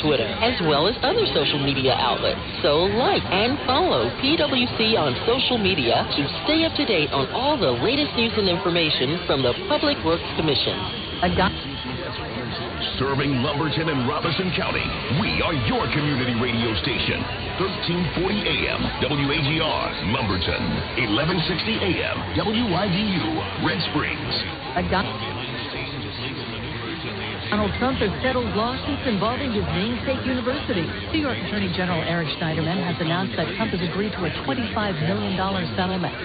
Twitter, as well as other social media outlets. So like and follow PWC on social media to stay up to date on all the latest news and information from the Public Works Commission. Serving Lumberton and Robeson County, we are your community radio station. 1340 AM, WAGR, Lumberton. 1160 AM, WIDU, Red Springs. Donald Trump has settled lawsuits involving his namesake university. New York Attorney General Eric Schneiderman has announced that Trump has agreed to a $25 million settlement.